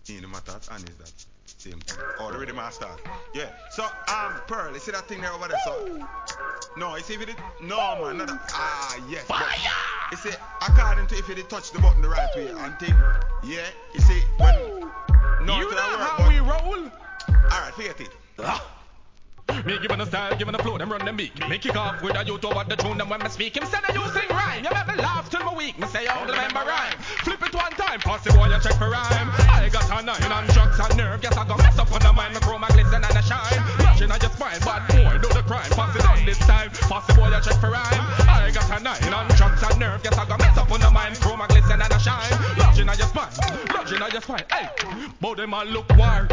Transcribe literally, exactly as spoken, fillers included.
In the matter, and is that same thing. Oh, the rhythm I start. Yeah. So, um, Pearl, you see that thing there over there? So, no, you see if it did, no man, not that. Ah, yes. Fire! You see, according to if you did touch the button the right way and thing, yeah, you see, when, no, you to know that work, how but, we roll? Alright, forget it. Me giving a style, giving a flow, them run them beat. Me kick off with a you over the tune, them when me speak. Him said that you sing rhyme, you make me laugh till my week. Me say I don't remember rhyme. Flip it one time, pass the boy you check for rhyme. I got a nine on drugs and nerve, guess I got mess up on the mind. Me chroma glisten and a shine. Lodging on your spine, bad boy, do the crime. Pass it on this time, pass the boy you check for rhyme. I got a nine on drugs and nerve, guess I got mess up on the mind. Chroma glisten and a shine. Lodging on your spine, lodging on your spine. Hey, but them a look